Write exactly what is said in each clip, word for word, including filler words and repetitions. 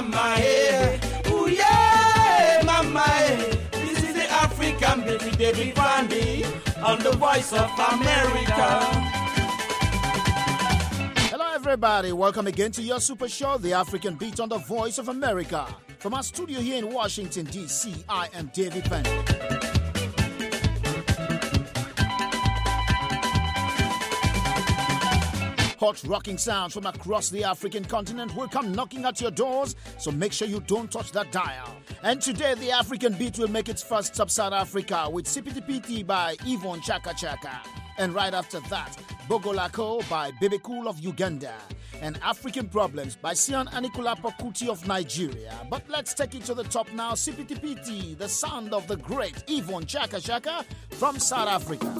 mama, eh. Ooh, yeah, mama, eh. This is the African baby, David Vandy, on the Voice of America. Hello, everybody. Welcome again to your super show, The African Beat on the Voice of America. From our studio here in Washington, D C, I am David Vandy. Hot rocking sounds from across the African continent will come knocking at your doors, so make sure you don't touch that dial. And today, the African Beat will make its first stop South Africa with Sipiti Piti by Yvonne Chaka Chaka. And right after that, Bogolako by Bebe Cool of Uganda. And African Problems by Sian Anikulapo Kuti of Nigeria. But let's take it to the top now. Sipiti Piti, the sound of the great Yvonne Chaka Chaka from South Africa.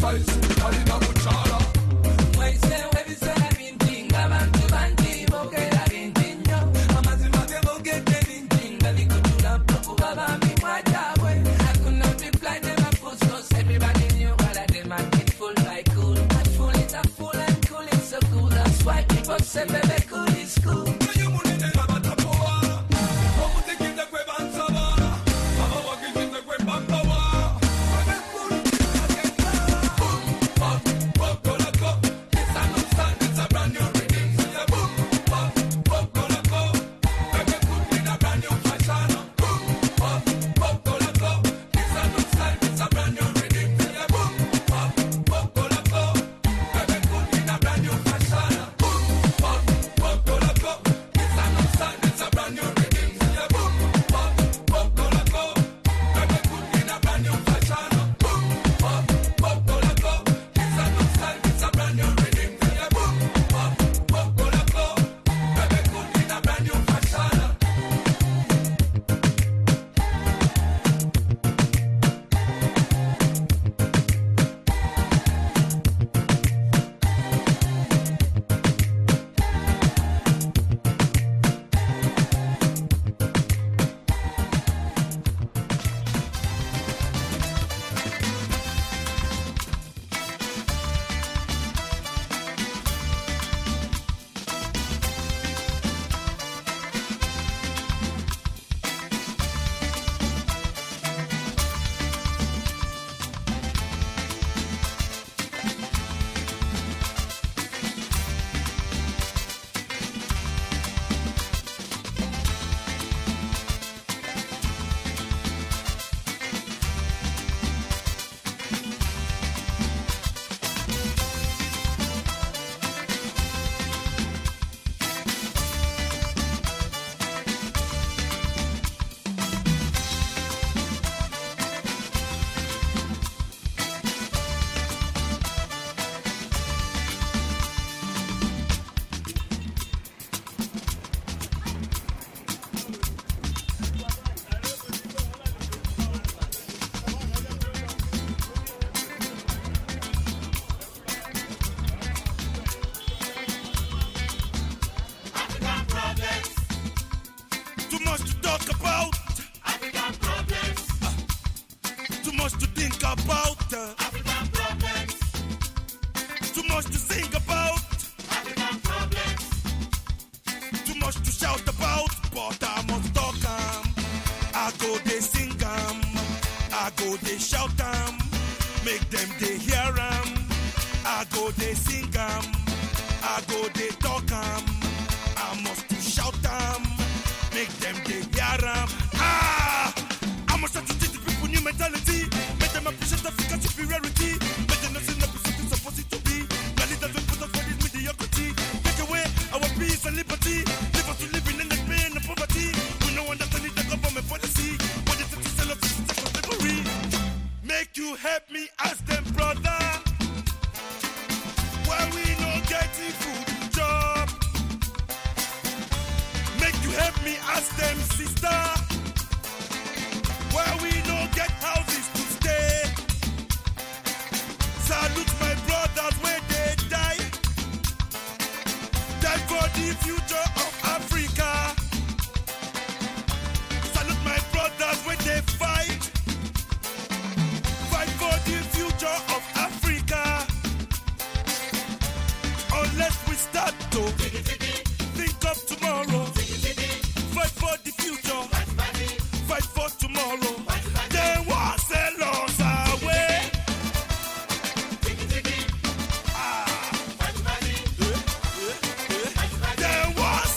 There was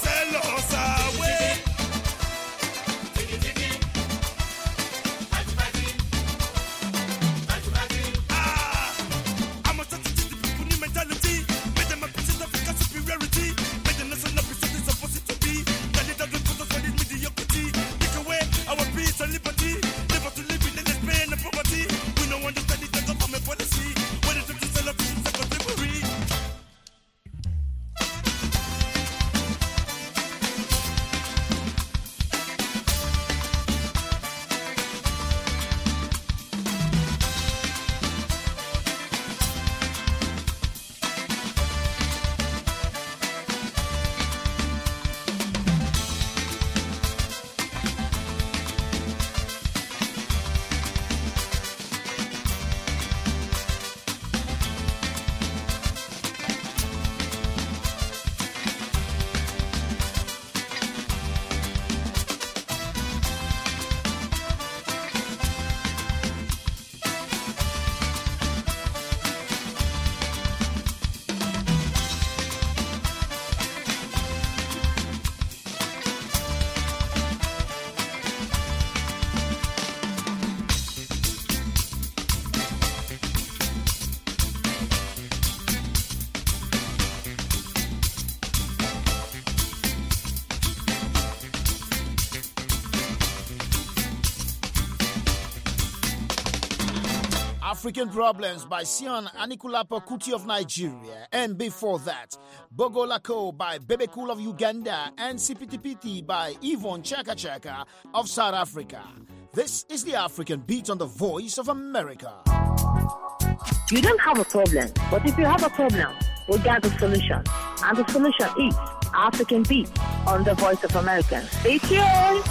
African Problems by Sian Anikulapo Kuti of Nigeria. And before that, Bogo Lako by Bebe Cool of Uganda and Sipitipiti by Yvonne Chaka Chaka of South Africa. This is the African Beat on the Voice of America. You don't have a problem, but if you have a problem, we got the solution. And the solution is African Beat on the Voice of America. Stay tuned.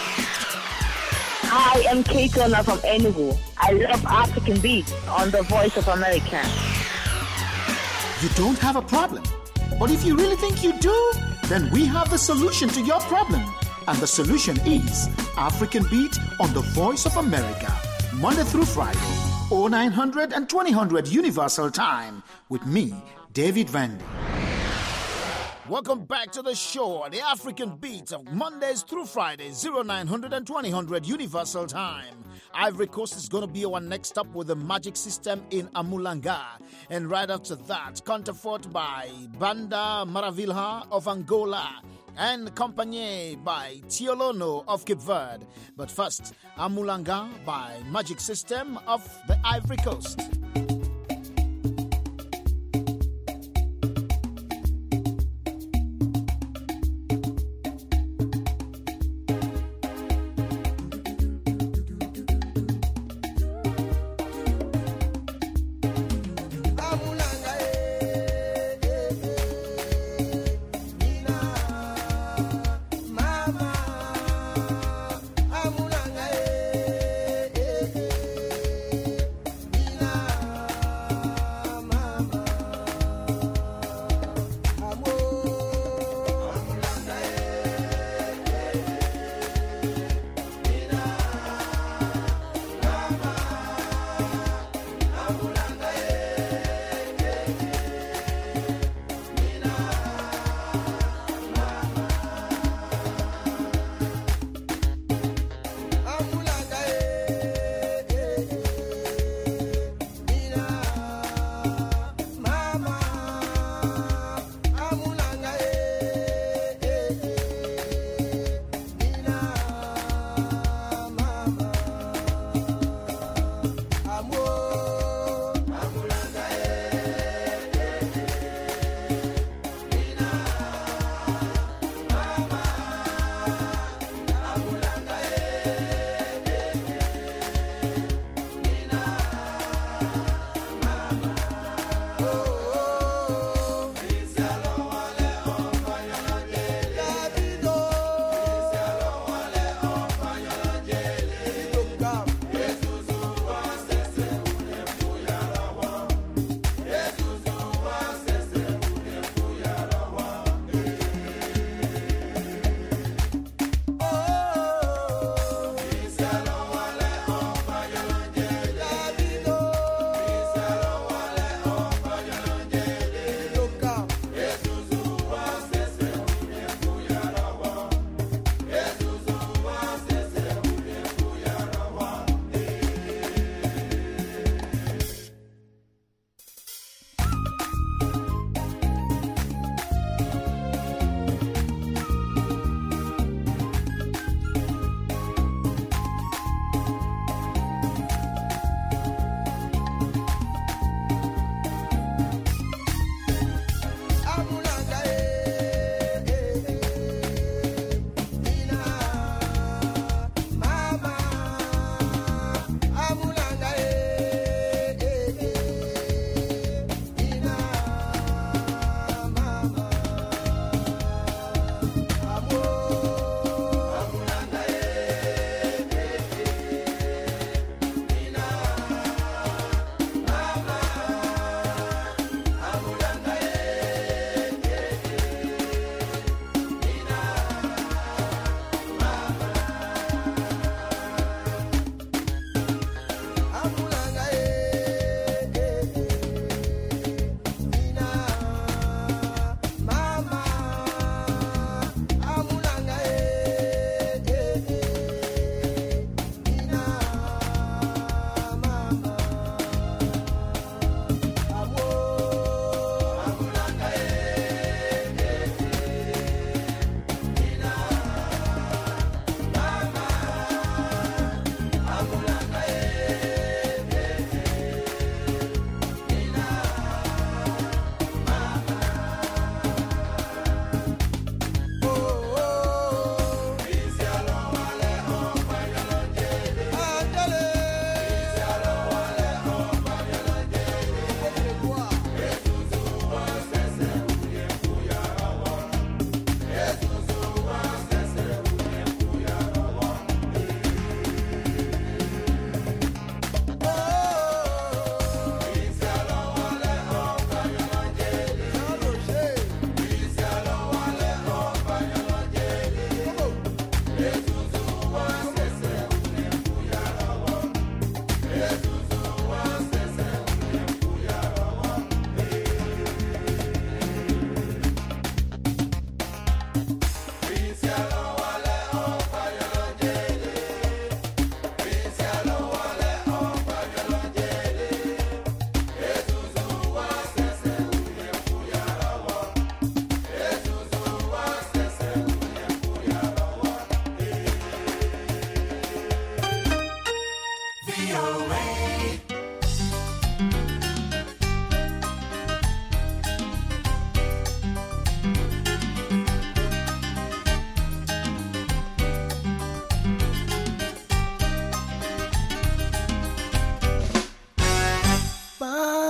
Hi, I'm Kate Turner from Enugu. I love African Beat on the Voice of America. You don't have a problem, but if you really think you do, then we have the solution to your problem. And the solution is African Beat on the Voice of America, Monday through Friday, oh nine hundred and twenty hundred Universal Time, with me, David Vandy. Welcome back to the show, the African Beat of Mondays through Fridays, oh nine hundred and twenty hundred Universal Time. Ivory Coast is going to be our next stop with the Magic System in Amulanga. And right after that, Counterfort by Banda Maravilha of Angola and accompanied by Tiolono of Cape Verde. But first, Amulanga by Magic System of the Ivory Coast. Amulanga,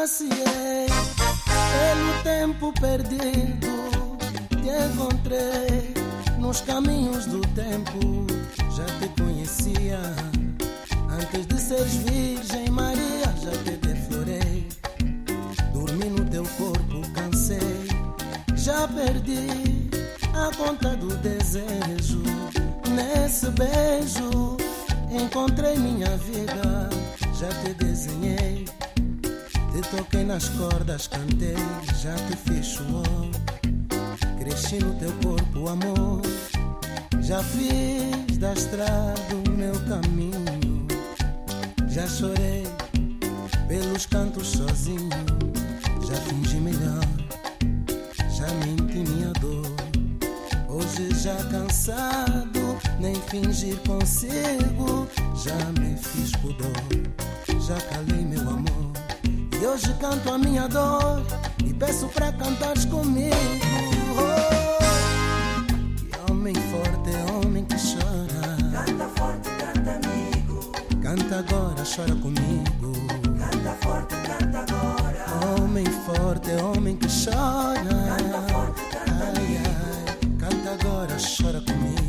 Passei pelo tempo perdido, te encontrei nos caminhos do tempo. Já te conhecia antes de seres virgem Maria, já te deflorei. Dormi no teu corpo, cansei, já perdi a conta do desejo. Nesse beijo encontrei minha vida, já te desenhei. Te toquei nas cordas, cantei, já te fiz suor. Cresci no teu corpo, amor. Já fiz da estrada o meu caminho. Já chorei pelos cantos sozinho. Já fingi melhor, já menti minha dor. Hoje já cansado, nem fingir consigo. Já me fiz pudor, já calei meu amor. E hoje canto a minha dor e peço pra cantares comigo. Oh, que homem forte é homem que chora. Canta forte, canta amigo. Canta agora, chora comigo. Canta forte, canta agora. Homem forte é homem que chora. Canta forte, canta ai, amigo. ai, canta agora, chora comigo.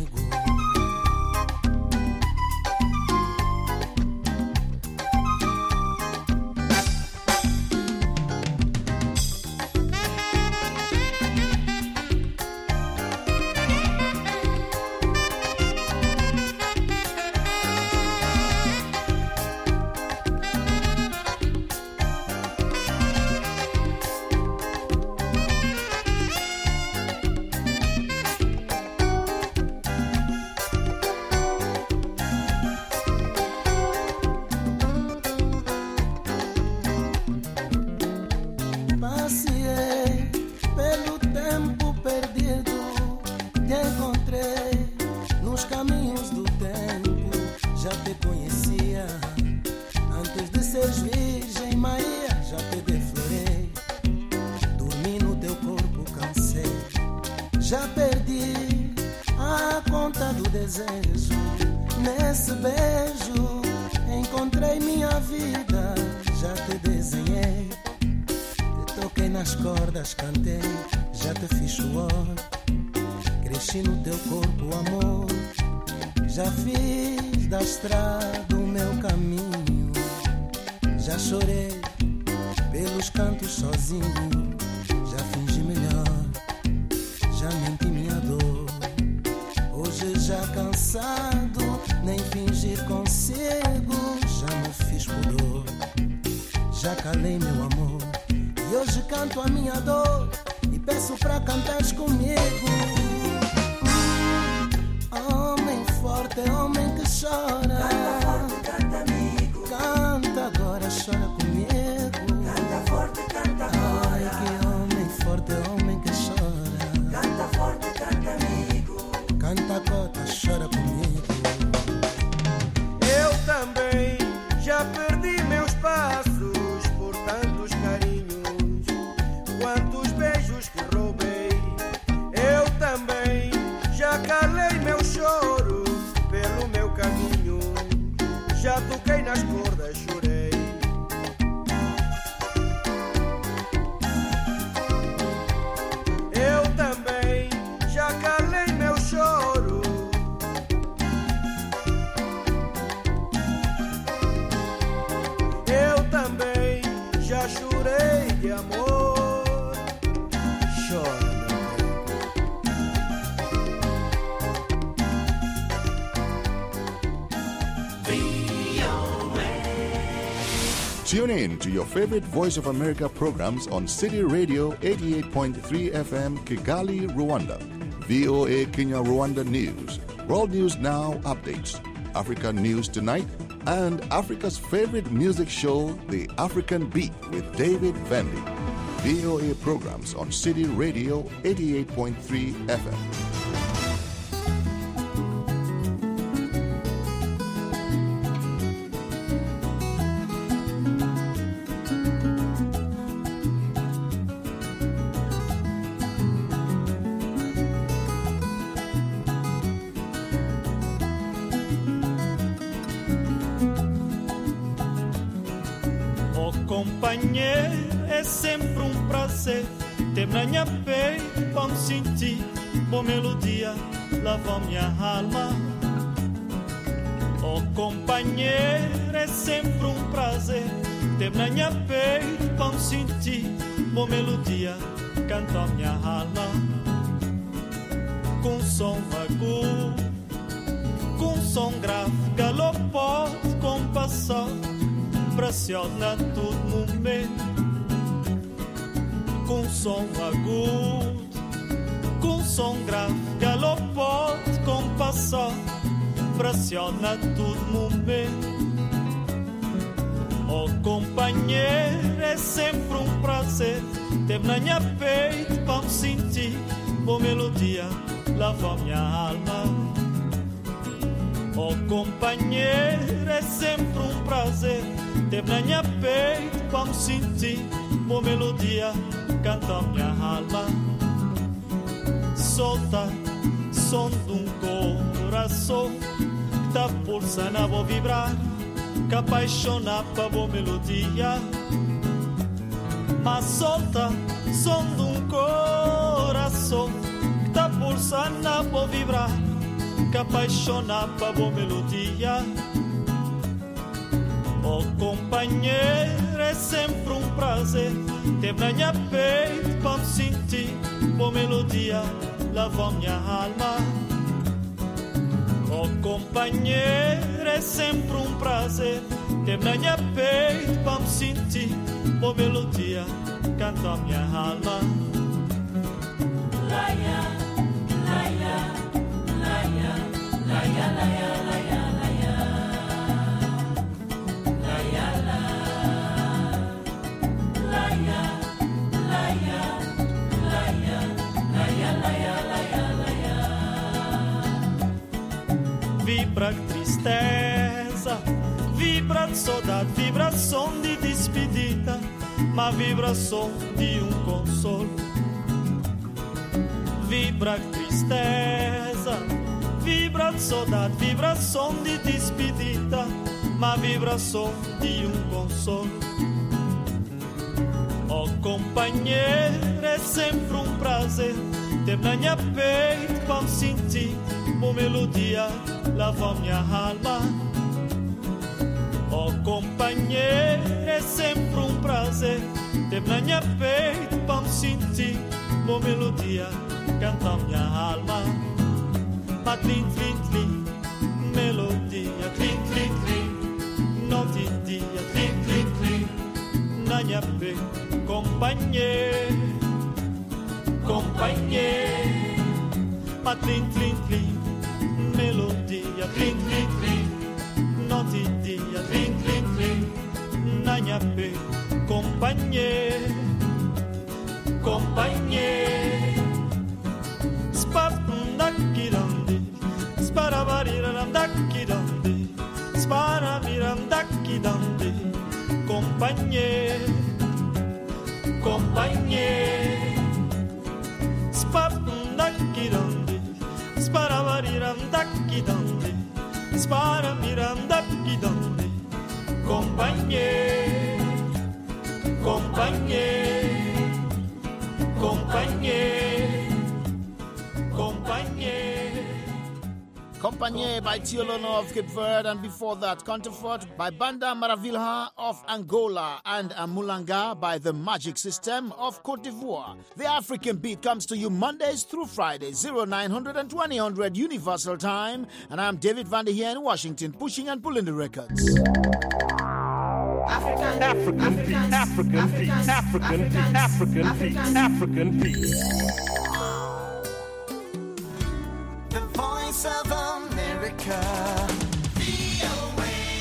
Tune in to your favorite Voice of America programs on City Radio eighty-eight point three F M Kigali, Rwanda, V O A Kenya Rwanda News, World News Now updates, Africa News Tonight, and Africa's favorite music show, The African Beat with David Vandy. V O A programs on City Radio eighty-eight point three F M. companheiro, é sempre um prazer ter na minha peito, vamos sentir boa melodia, lava minha alma. Oh companheiro, é sempre um prazer ter na minha peito, vamos sentir boa melodia, canta minha alma. Com som agudo, com som grave, galopante, compassão, pressiona todo momento. Com som agudo, com som grave, galopante, compassão, pressiona todo momento. Oh companheiro, é sempre um prazer ter na minha peito, vamos sentir boa melodia, lava minha alma. Oh companheiro, é sempre um prazer ter na minha peito, vamos sentir boa melodia, canta minha alma. Solta som de um coração que tá pulsando a vou vibrar, que apaixona pra boa melodia. Mas solta som de um coração que tá pulsando a vou vibrar, que apaixona pra boa melodia. Oh companheiro, é sempre um prazer ter na minha peito, vamos sentir boa melodia, lava minha alma. Oh companheiro, é sempre um prazer ter na minha peito, vamos sentir boa melodia, canta minha alma. Laia, laia, laia, laia, laia, laia, laia, laia, laia, laia, laia, laia, laia, laia, laia. Vibra tristeza, vibra de saudade, vibração de despedida, mas vibração de um consolo. Vibra tristeza, vibra de saudade, vibração de despedida, mas vibração de um consolo. Oh companheiro, é sempre um prazer ter na minha peito, vamos sentir boa melodia, lava minha alma. Oh companheiro, é sempre um prazer ter na minha peito, vamos sentir boa melodia, canta minha alma. Ma tlin tlin tlin, melodia tlin tlin tlin, noite e dia tlin tlin tlin, na minha peito, companheiro, companheiro. Ma tlin tlin tlin, melodia tlin tlin tlin, noite e dia tlin tlin tlin, na minha peito, companheiro, companheiro. Spapundakidandi, sparabariramdakidandi, sparamiramdakidandi, companheiro, companheiro. Spapundakidandi, sparabariramdakidandi, sparamiramdakidandi, companheiro, companheiro, companheiro. Compagnie by Tiolono of Cape Verde, and before that, Counterfort by Banda Maravilha of Angola, and Amulanga by the Magic System of Cote d'Ivoire. The African Beat comes to you Mondays through Fridays, nine hundred and twenty hundred Universal Time, and I'm David Van der here in Washington, pushing and pulling the records. African, African beat, African beat, African beat, African beat, African beat. The Voice of America. V O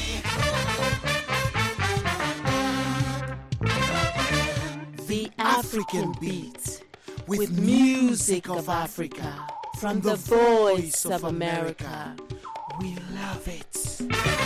A. The African Beat, with music of Africa, from the Voice of America. We love it.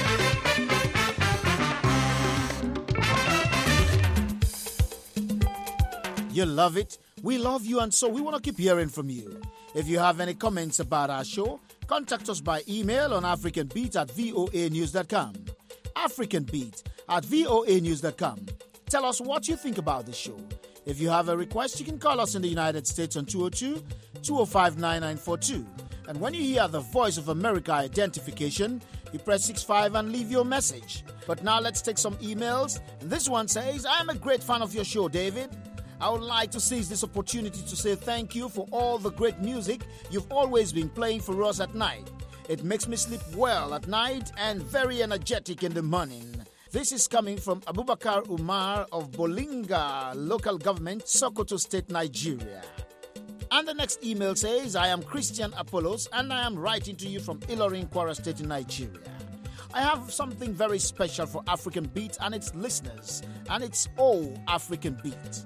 You love it, we love you, and so we want to keep hearing from you. If you have any comments about our show, contact us by email on africanbeat at voa news dot com. African Beat at voa news dot com. tell us what you think about the show. If you have a request, you can call us in the United States on two oh two, two oh five, nine nine four two. And when you hear the Voice of America identification, you press six five and leave your message. But now let's take some emails. And this one says, I am a great fan of your show, David. I would like to seize this opportunity to say thank you for all the great music you've always been playing for us at night. It makes me sleep well at night and very energetic in the morning. This is coming from Abubakar Umar of Bolinga Local Government, Sokoto State, Nigeria. And the next email says, I am Christian Apollos and I am writing to you from Ilorin, Kwara State in Nigeria. I have something very special for African Beat and its listeners, and it's all African Beat.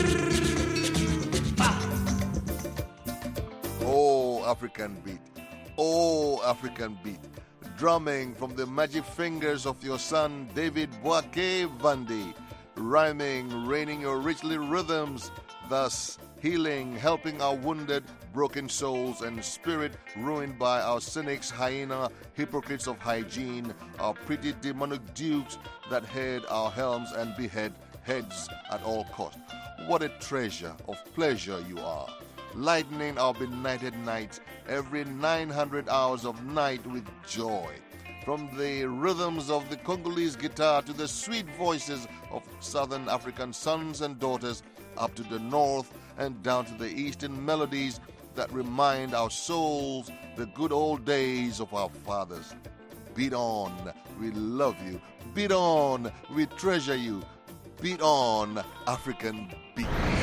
Oh, African Beat. Oh, African Beat. Drumming from the magic fingers of your son, David Boake Vandi. Rhyming, raining your richly rhythms, thus healing, helping our wounded, broken souls and spirit ruined by our cynics, hyena, hypocrites of hygiene, our pretty demonic dukes that head our helms and behead heads at all cost. What a treasure of pleasure you are, lightening our benighted nights every nine hundred hours of night with joy. From the rhythms of the Congolese guitar to the sweet voices of Southern African sons and daughters, up to the north and down to the eastern melodies that remind our souls the good old days of our fathers. Beat on, we love you. Beat on, we treasure you. Beat on, African Beat.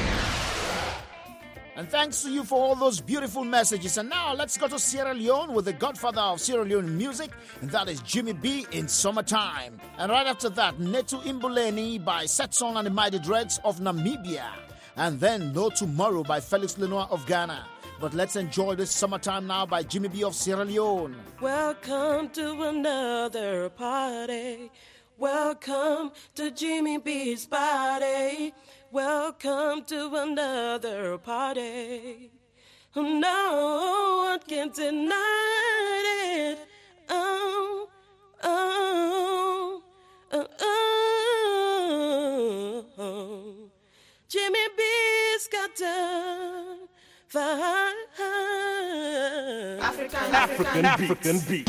And thanks to you for all those beautiful messages. And now let's go to Sierra Leone with the godfather of Sierra Leone music, and that is Jimmy B in Summertime. And right after that, Netu Imbuleni by Setson and the Mighty Dreads of Namibia. And then No Tomorrow by Felix Lenoir of Ghana. But let's enjoy this Summertime now by Jimmy B of Sierra Leone. Welcome to another party. Welcome to Jimmy B's party. Welcome to another party. No one can deny it. Oh, oh, oh, oh. Jimmy B's got to find African, African, African beats.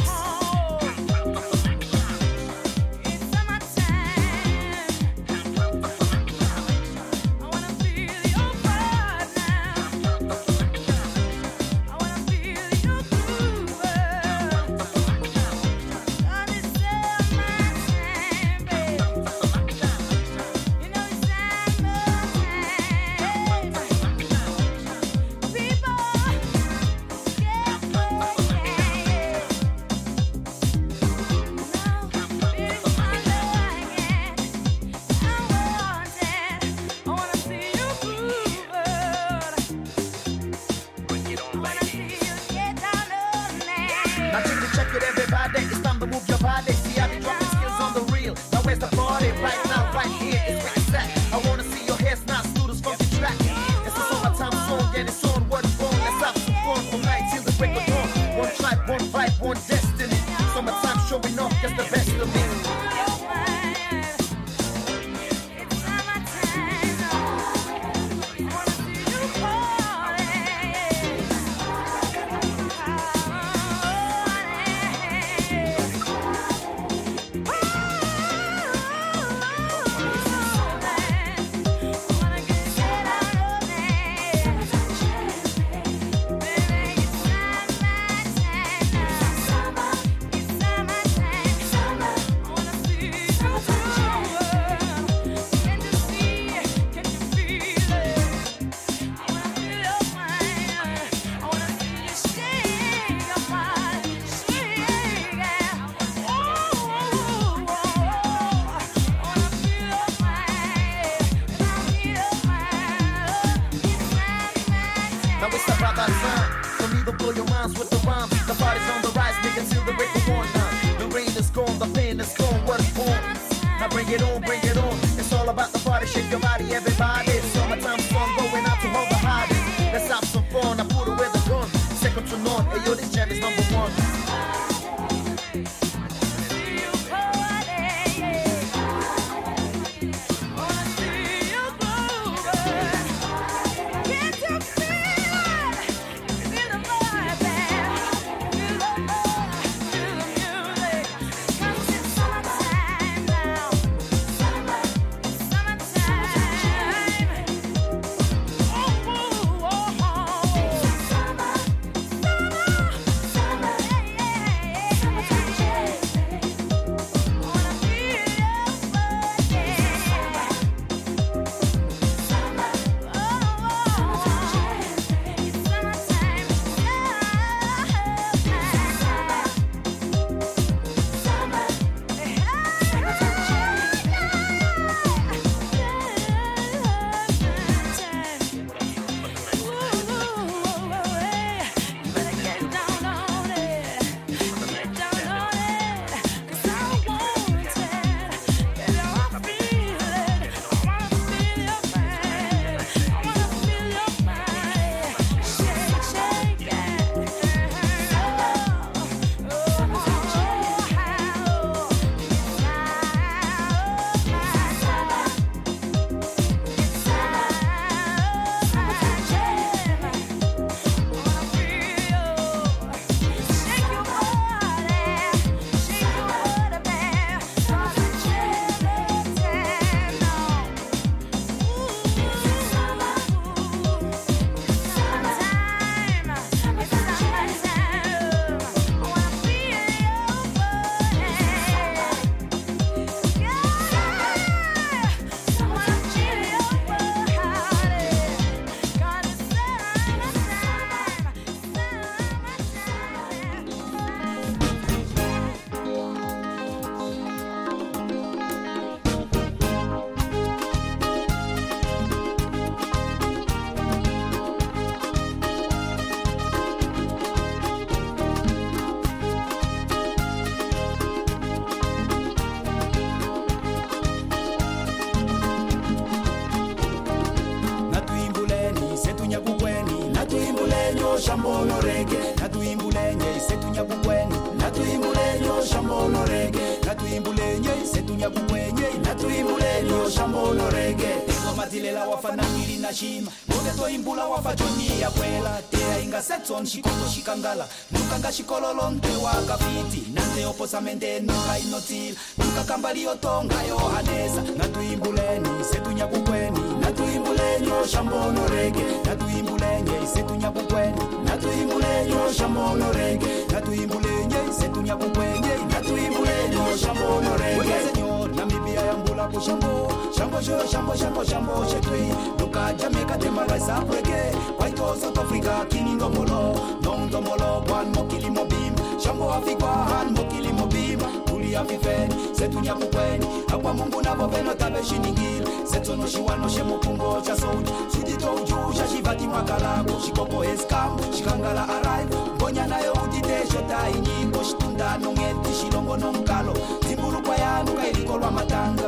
imbulenyo shambono rege natuimbulenye isetunya kukweni natuimbulenyo shambono rege natuimbulenye isetunya kukwenye natuimbulenyo shambono rege matilela wafana ngili na shima modeto imbula wafa joni ya kwela tea inga setson shikoto shikangala nukanga shikololo nte wakafiti nante oposamente nuka inotil nuka kambali otonga yohanesa natuimbuleni setunya kukweni natuimbulenyo shambono rege natuimbulenye setunya kukweni natuimbulenyo shambono rege natuimbulenye setunya kukwenye natuimbulenyo shambono rege señor Namibia yambula ko shambo shambo shambo shambo shambo shambo shetui nuka Jamaica temala sabrege kwaito South Africa kinindo molo nondo molo one mokili mobim shambo Afrika han mokili mobim tuli afifeni setunya kukweni akwa Mungu nabo veno tabe shiningil setono shiwano shemopungo cha sound sudito uju shashivati makalako shikoko eskam shikangala arrive ngonya nayo utite shota inyiko shitunda nongeti shilongo nonkalo timbulu kwa yanu kailiko lwa matanga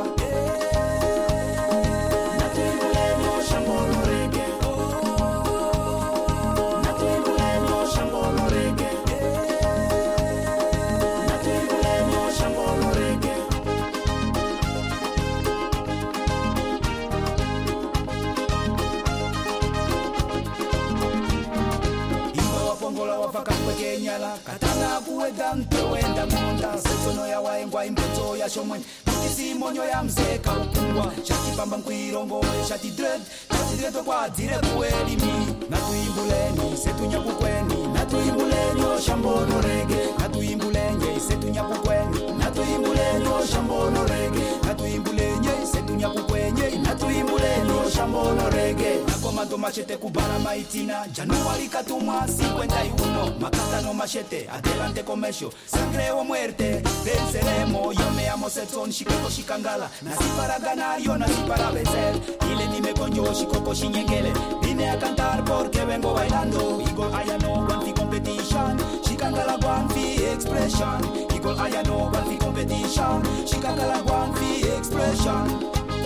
natuimbulenyo shambono rege natuimbulenyo shambono rege natuimbulenyo shambono rege Imba wapongola wafaka kwekenyala katana kuweda mtewenda munda setono ya waengwa impeto ya shomwen kutisi monyo ya mzeka upungwa shati pamba mkwirongo shati dread shati dredo kwa dire kuelimi natuimbuleni setunya kukweni natuimbuleni shambono rege natuimbuleni setunya kukweni natuimbuleni shambono rege natuimbuleni setunya kukwenye natuimbuleni shambono rege nakomando machete kubara maitina Januari katumwa cincuenta y uno makatano machete adelante comesho sangre o muerte venceremos yo me amo Setson shikoko shikangala nasi para ganar yo nasi para vencer ile nime con yo shikoko shinyengele vine a cantar porque vengo bailando Eagle I know one fi competition shikangala one fi expression Eagle I know one fi competition shikangala one fi expression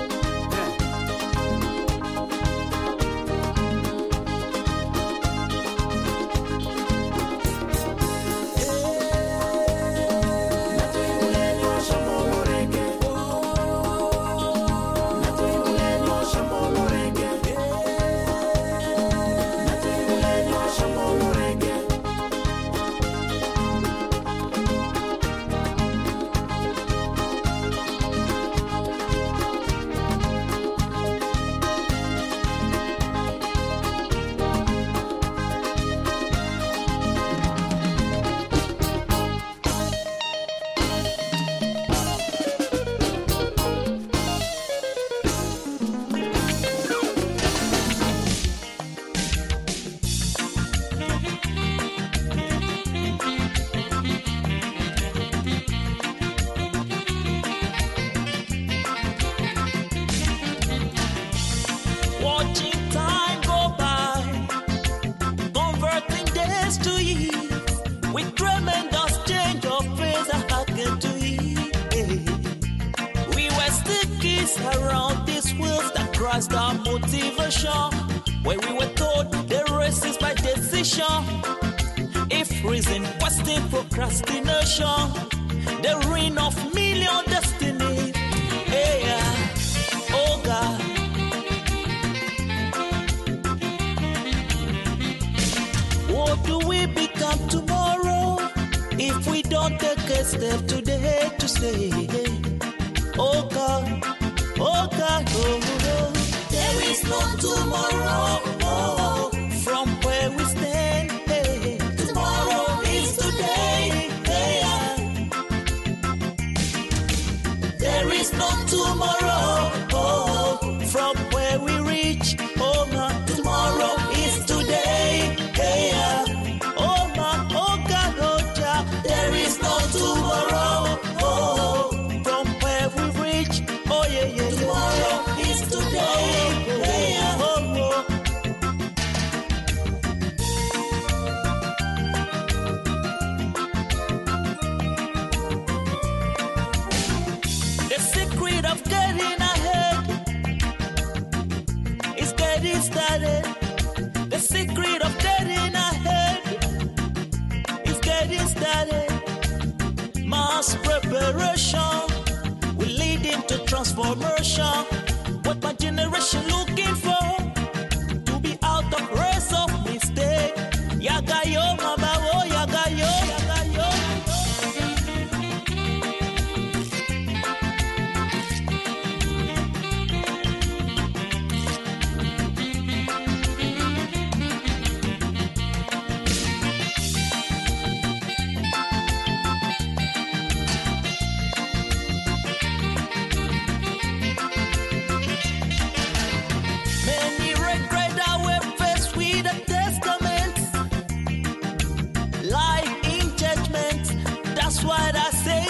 Around this world that Christ our motivation, where we were told the race is by decision. If reason questing procrastination, the ruin of million destiny. Hey, yeah. Oh God. What do we become tomorrow if we don't take a step today to say, oh God? Oh God, oh, oh, there is no tomorrow. Oh, from where we stand, hey, tomorrow is today. Hey, there is no tomorrow. Oh, from where we reach, oh God, tomorrow is today. Hey, oh my, oh God, oh God, there is no tomorrow. Oh, from where we reach, oh yeah, yeah. Tomorrow is today. Hey, oh, oh. The secret of getting ahead is getting started. The secret of getting ahead mass preparation will lead into transformation. What my generation looking for, to be out of race of mistake. Yagayo, mama, oh, yagayo, yagayo. Many regret that we're faced with a testament, life in judgment. That's what I say.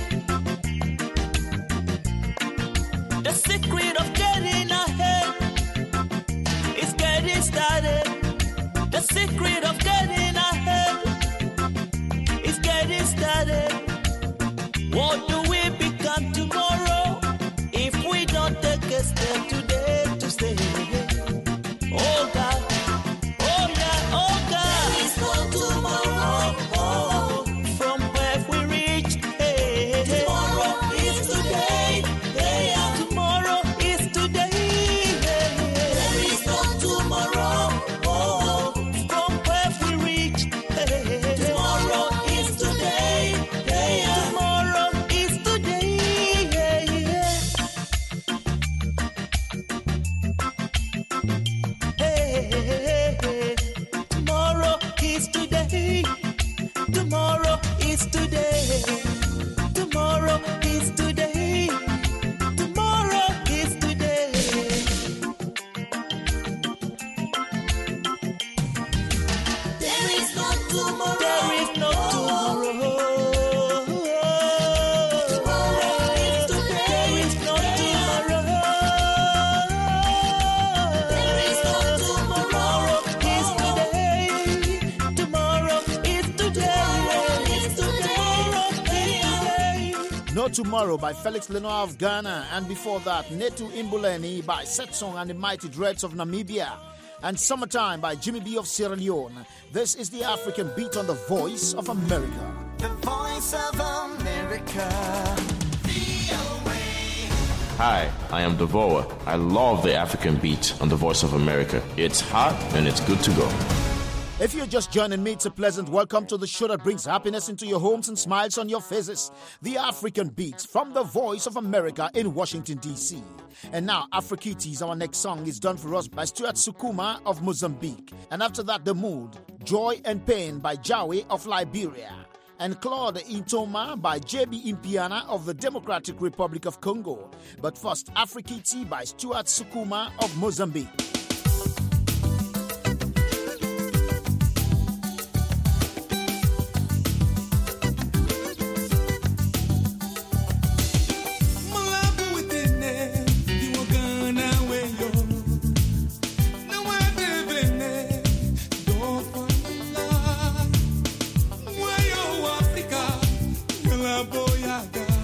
The secret of getting ahead is getting started. The secret of getting ahead is getting started. What do we become tomorrow if we don't take a step today to say, oh God, oh yeah, oh God, there is no tomorrow. Oh, from where we reached, hey, tomorrow is today. Hey, yeah. Tomorrow is today. Hey, there is no tomorrow. Oh, from where we reached, hey, tomorrow is today. Hey, yeah. Tomorrow is today. Hey, yeah. Hey, hey, hey. Tomorrow is today. Tomorrow is today. Tomorrow is today. Tomorrow is today. There is no tomorrow. There is no tomorrow. Tomorrow is today. There is no tomorrow. There is no tomorrow. Is today. Tomorrow is today. Is tomorrow is today. No Tomorrow by Felix Lenoir of Ghana, and before that, Netu Imbuleni by Setsong and the Mighty Dreads of Namibia, and Summertime by Jimmy B of Sierra Leone. This is the African Beat on the Voice of America. The Voice of America. Hi, I am Devoa. I love the African Beat on the Voice of America. It's hot and it's good to go. If you're just joining me, it's a pleasant welcome to the show that brings happiness into your homes and smiles on your faces. The African Beats from the Voice of America in Washington, D C. And now, Afrikitis, our next song, is done for us by Stuart Sukuma of Mozambique. And after that, The Mood, Joy and Pain by Jawe of Liberia. And Claude Intoma by J B Impiana of the Democratic Republic of Congo. But first, Afrikiti by Stuart Sukuma of Mozambique.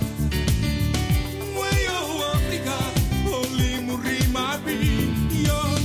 Holy Murima, yo.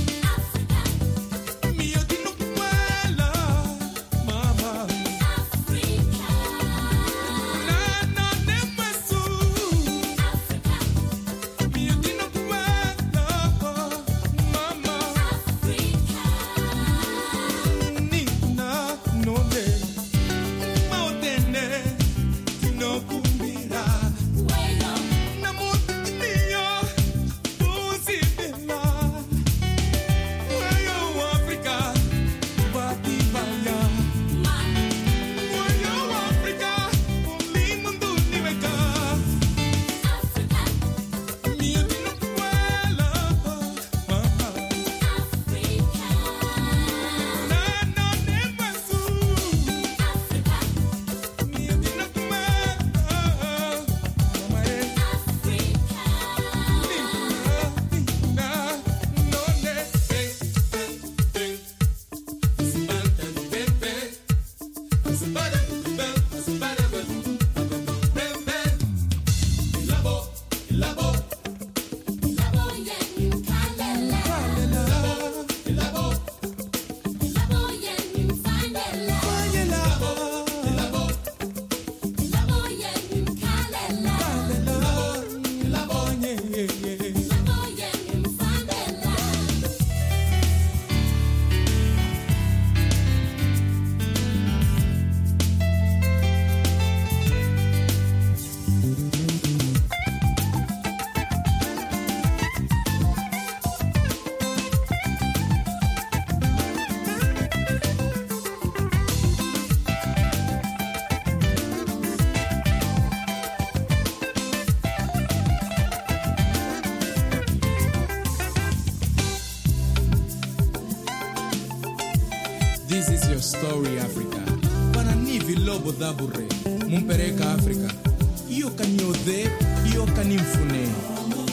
This is your story, Africa. Pananivi lobo dabure, mumpereka Africa. Io kanyode, io kanimfune.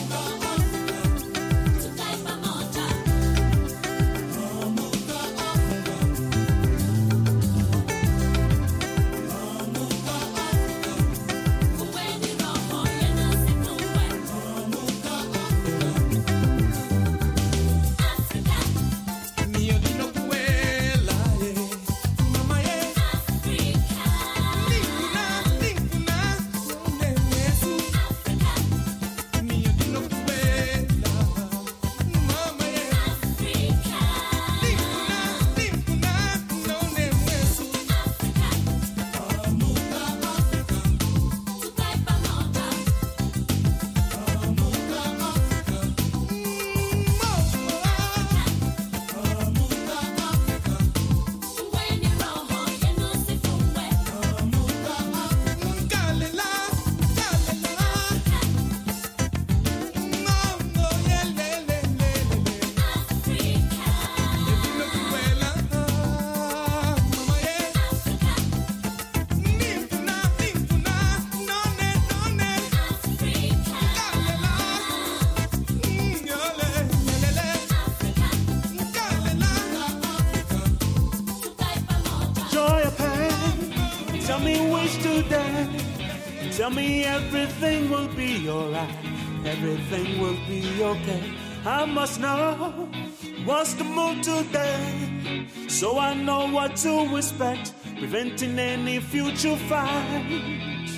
Tell me everything will be alright, everything will be okay. I must know what's the mood today, so I know what to expect, preventing any future fights.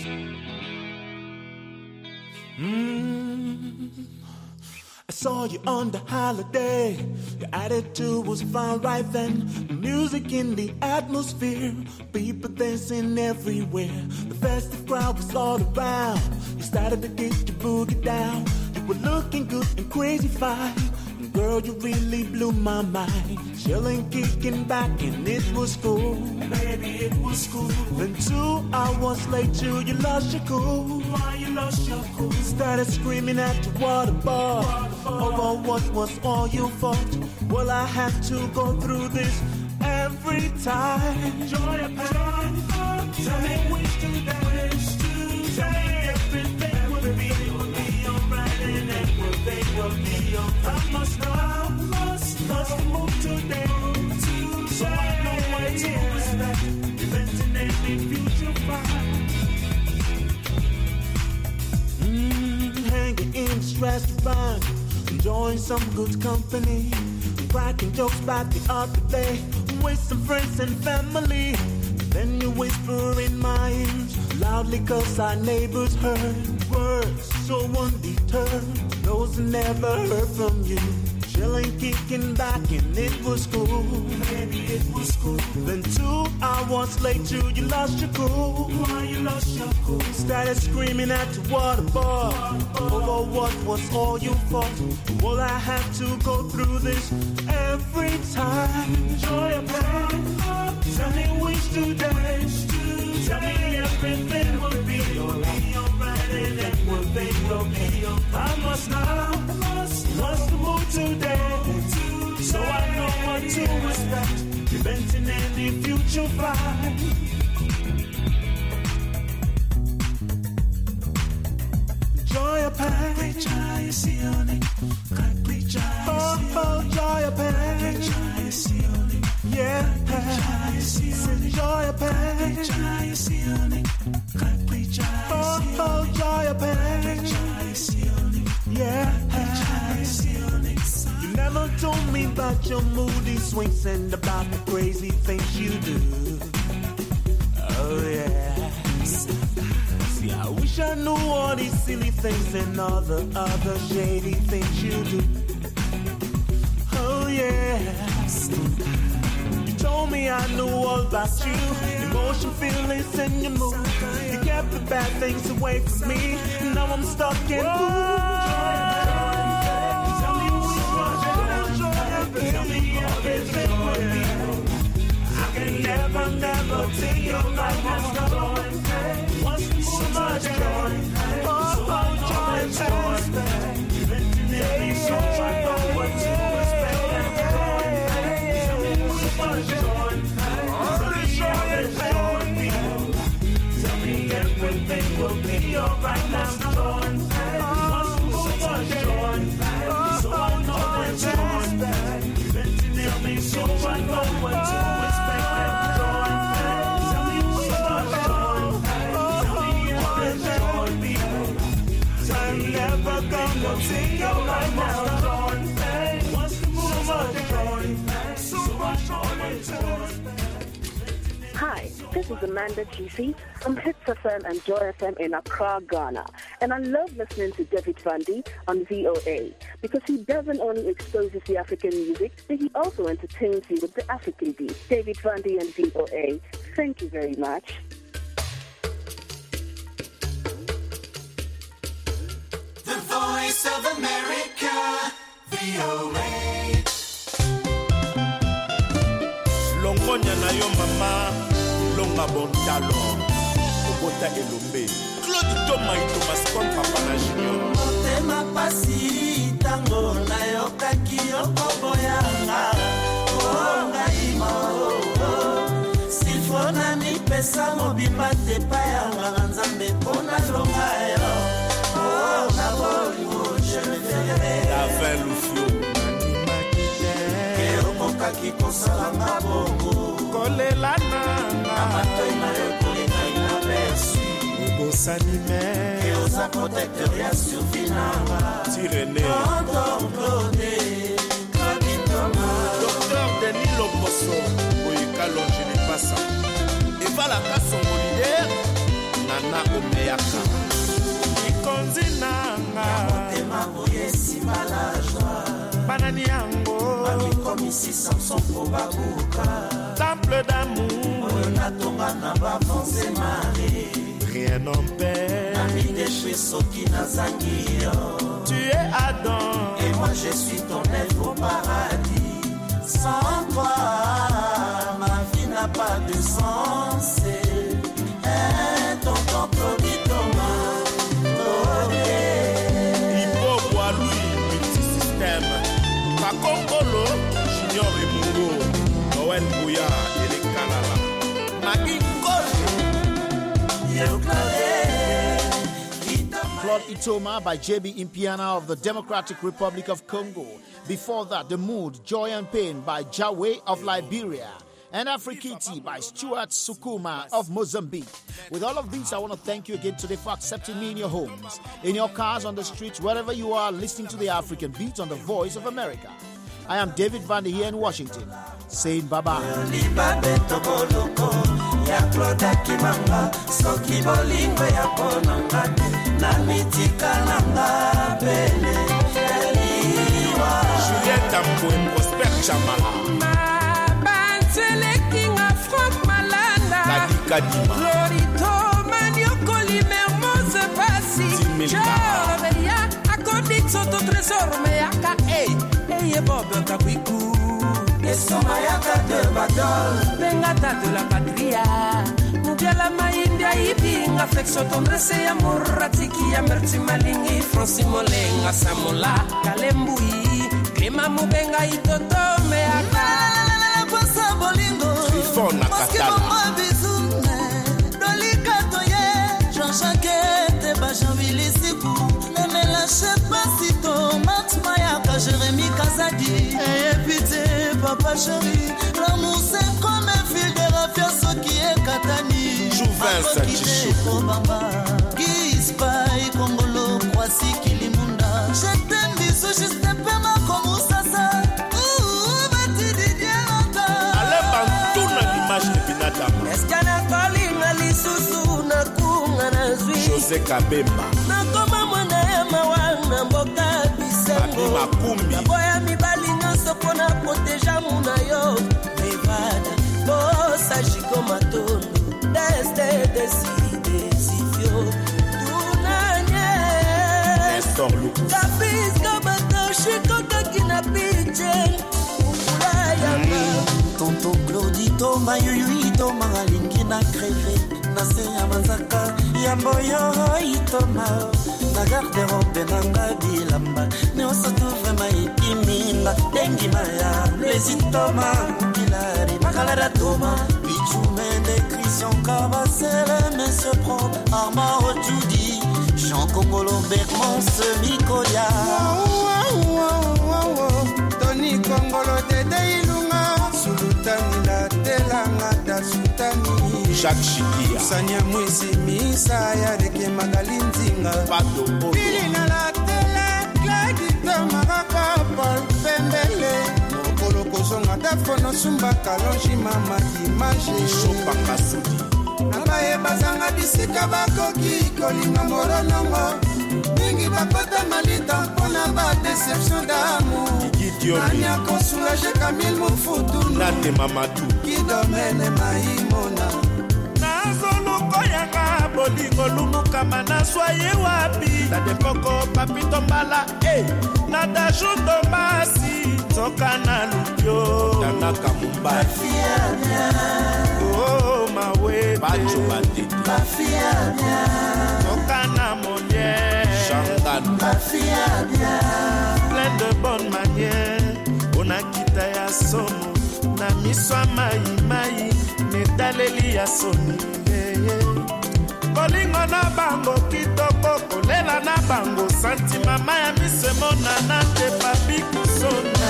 Mm. I saw you on the holiday, your attitude was fine right then. The music in the atmosphere, people dancing everywhere. The festive crowd was all around. You started to get your boogie down. You were looking good and crazy fine. Girl, you really blew my mind. Chilling, kicking back, and it was cool. Baby, it was cool. Then two hours later, you lost your cool. Why you lost your cool? Started screaming at the water bar. Over what was all your fault? Well, I have to go through this every time. Joy of pain. Tell me which to dance to. Tell me everything will be, will be alright, and everything will be alright. I must know, must, must move today. So I know what to expect, preventing any future fight. Mm, hanging in this restaurant, enjoying some good company, cracking jokes about the other day with some friends and family. Then you whisper in my ears loudly, cause our neighbors heard words so undeterred. Those who never heard from you, chilling, kicking back, and it was cool. Baby, it was cool. Then two hours later, you lost your cool. Why you lost your cool? Started screaming at the water bar. Over what was all your fault? Well, I have to go through this every time. Joy of pain. Tell me which to dance to. Tell me everything will be alright, and everything will be alright. I must now, must, must move today, so I know what to expect, preventing any future fight. Joy of pain, oh, oh, joy of pain, yeah, joy of pain, oh, oh, joy of pain, yeah. You never told me about your moody swings and about the crazy things you do. Oh yeah. See, I wish I knew all these silly things and all the other shady things you do. Oh yeah. You told me I knew all about you, emotion, feelings, and your mood. You kept the bad things away from me. Now I'm stuck in blue. Tell me everything will be. I can never, never see your life as joy. What's so much joy? Oh, oh, joy and pain. Preventing any sorts, I know what to expect. Tell me what's so much joy. someone, no one to expect them to join hands. Tell me someone join hands. Tell me all the join people. I'm never gonna take your life now. Join hands. Someone join hands. Someone join hands. Hi, this is Amanda G C from Hits F M and Joy F M in Accra, Ghana. And I love listening to David Vandy on V O A because he doesn't only exposes the African music, but he also entertains you with the African beat. David Vandy and V O A, thank you very much. The Voice of America, V O A. Longonya na yo mama, longa bontalo, obota elombe. Claude Thomas Thomas comme papa na junior. Motema pasi tango na yo kaki yo koboyanga. Oh ngaima oh. Sifona ni pesa mobimba te payanga nzambe pona longa yo. Oh na bolu je me ferai. La vin Lufio. Kaki kosalanga bongo kolela nanga amato na yo kolinga ina besu osanime oza protecteur ya surfinanga Tirene Tonton Claude Kabitoma Docteur Denis Loposo Boyika Longini Passa Eva la Kasongo leader Nana Omeyaka Ikonzi nanga Motema boyesi malajwa Banani yango Mami komi si Samson Kobakuka Temple d'amour Onatonga na bafonse mare Rien n'empêche Nami déchoué soki na zangio Tu es Adam Et moi je suis ton elfe au paradis Sans toi Ma vie n'a pas de sens Un tonton Claude Thomas Hippo Bois-Louis Multisystème Kakongolo, Junior Emungo, Noël Bouya et les Canala. Magui Claude Itoma by J B Impiana of the Democratic Republic of Congo. Before that, The Mood, Joy and Pain by Jawe of Liberia. And Afrikiti by Stuart Sukuma of Mozambique. With all of these, I want to thank you again today for accepting me in your homes, in your cars, on the streets, wherever you are listening to the African Beat on the Voice of America. I am David Vandy here in Washington, saying bye-bye. Juliette Amboé, Prosper Chamala. Kadima. Florito, Manioko, Limermose, Passi. Charveya, Akodi, Soto, Tresor, Meaka, eh, eh, Bob, Kapiku. Et Somayaka de Badol, Bengata de la Patria. Mudiala Maindia, Ibing, Affexo, Tondrese, Amoratiki, Amerti Malingi, Francimolenga, Samola, Kalembui, Klima Mubenga, Itoto, Meaka. Passa Bolingo, Trifona Katala. Jean-Jacques Bajanville Sipou ne me lâchez pas si tomate Mayaka Jérémy Kazadi et pitié papa chéri l'amour c'est comme un fil de raffia ce qui est Katani Jouvin Sachichou Gispai Kongolo Kwasi Kilimunda je t'aime bisous juste un peu ma comme Sasa ouh bati Didier Lanta Alain Bantouna l'image de Binatama Est-ce qu'il y a un calling à l'issoussou José Kabemba Nakoma mwana ya mawana mboka bisengo Makumbi Boya mibali nyonso pona proteja muna yo Nevada Bosa jiko matondo Deste deside sifio Tunanye Nestor Lucas Kapis kabato shiko kakina piche Ukulaya Tonton Claudito Mayuito Mangalingi na creve Nase ya manzaka ya mboyo itoma na garde robe nanga bilamba ne osoto vrema ipiminga dengi maya lesitoma bilari makalada toma bichumende Christian Kabasele Monsieur Pro Arma Otudi Jean Kongolo Bermond Semikolia Tony Kongolo Tete Ilunga Jacques Chikia Sanya mwisi misa ya reke magali nzinga Pato Polo Pili na la tele Gladito maraka Paul Pembele Mokolo kozonga dafono sumba kalonji mama image Chopaka Sudi Nabaye bazanga bisika bakoki kolinga moronongo Mingi bakota malita mpona ba deception d'amour Nani akonsoulage Kamil Mufutu Nate Mamadou Kidomene maimona Nazoloko yanga bolingo lumuka manaswa ye wapi Tadepoko papito mbala eh Nada jundo masi Toka na lupyo Tanaka Mumbai Oh mawe Pacho Banditi Toka na Monier Shangan Plein de bonnes manières On a kita ya somo Na miswa mai mai Metaleli ya soni Kolingo na bango kitoko Kolela na bango Santi mama ya misemona Na te papi kusona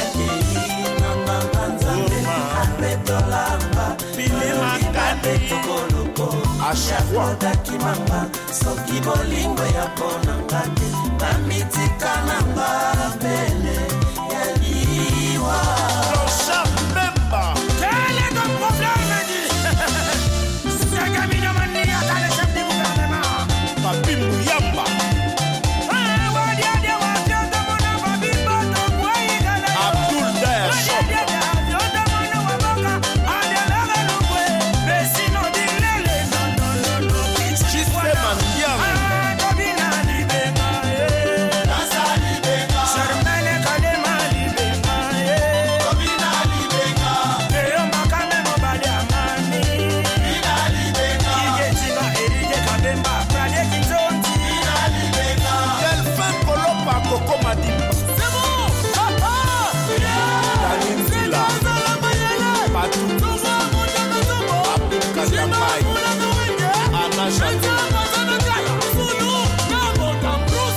Pili makani Ashwa Soki bolingo ya ponangate Namitika nanga Bele ya liwa Rocha Memba Quel est ton problème dit C'est Camino Mania Dans le chef du gouvernement Papi Mouyamba Abdul Daer Shop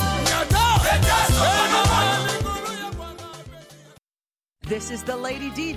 This is the Lady D.